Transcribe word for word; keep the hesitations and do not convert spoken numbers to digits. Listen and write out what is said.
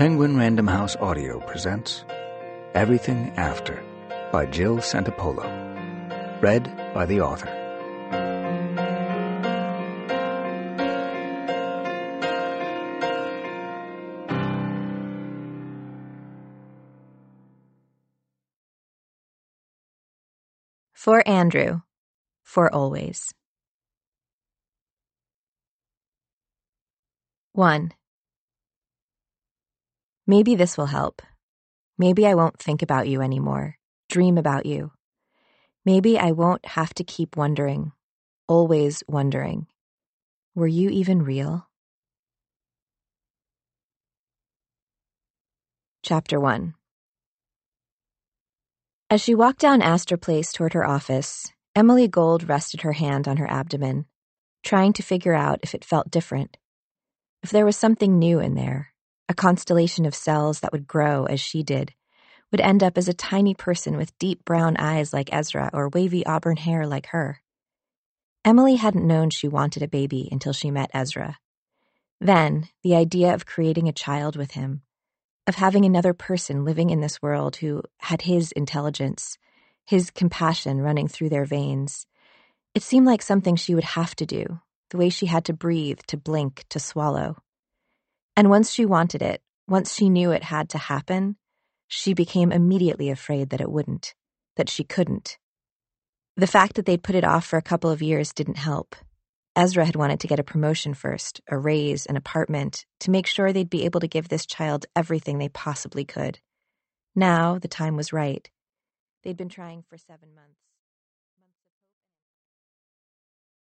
Penguin Random House Audio presents Everything After by Jill Santopolo. Read by the author. For Andrew, for always. one. Maybe this will help. Maybe I won't think about you anymore, dream about you. Maybe I won't have to keep wondering, always wondering, were you even real? Chapter one. As she walked down Astor Place toward her office, Emily Gold rested her hand on her abdomen, trying to figure out if it felt different. If there was something new in there, a constellation of cells that would grow as she did, would end up as a tiny person with deep brown eyes like Ezra or wavy auburn hair like her. Emily hadn't known she wanted a baby until she met Ezra. Then, the idea of creating a child with him, of having another person living in this world who had his intelligence, his compassion running through their veins, it seemed like something she would have to do, the way she had to breathe, to blink, to swallow. And once she wanted it, once she knew it had to happen, she became immediately afraid that it wouldn't, that she couldn't. The fact that they'd put it off for a couple of years didn't help. Ezra had wanted to get a promotion first, a raise, an apartment, to make sure they'd be able to give this child everything they possibly could. Now the time was right. They'd been trying for seven months.